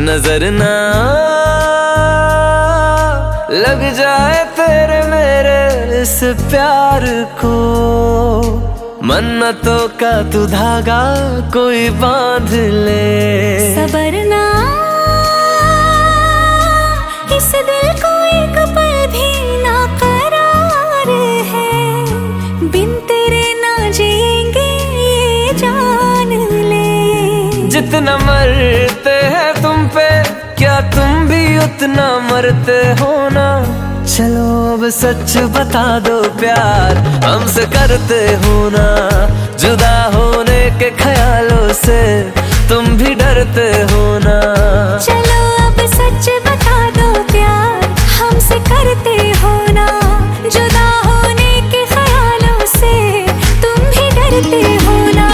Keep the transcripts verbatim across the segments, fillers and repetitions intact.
नजर ना लग जाए तेरे मेरे इस प्यार को, मन्नतों का तू धागा कोई बांध ले। सबर ना इस दिल को एक पल भी ना करार है, बिन तेरे ना जिएंगे ये जान ले। जितना मरते हैं तुम पे क्या तुम भी उतना मरते हो ना, चलो अब सच बता दो प्यार हमसे करते हो ना। जुदा होने के ख्यालों से तुम भी डरते हो ना, चलो अब सच बता दो प्यार हमसे करते हो ना। जुदा होने के ख्यालों से तुम भी डरते हो ना।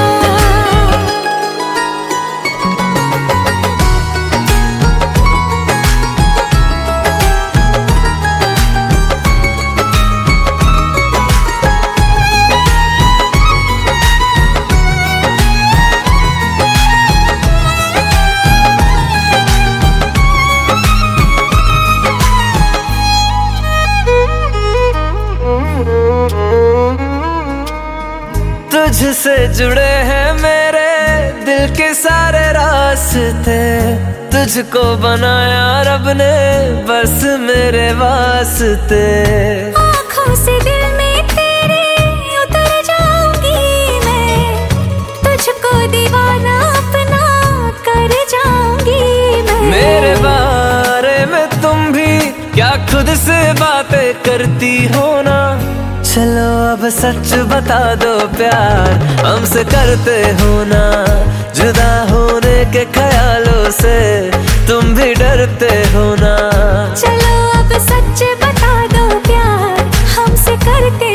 तुझसे जुड़े हैं मेरे दिल के सारे रास्ते, तुझको बनाया रब ने बस मेरे वास्ते। आँखों से दिल में तेरे उतर जाऊंगी मैं, तुझको दीवाना अपना कर जाऊंगी मैं। मेरे बारे में तुम भी क्या खुद से बातें करती हो ना, चलो अब सच बता दो प्यार हमसे करते हो ना। जुदा होने के ख्यालों से तुम भी डरते हो ना, चलो अब सच बता दो प्यार हमसे करते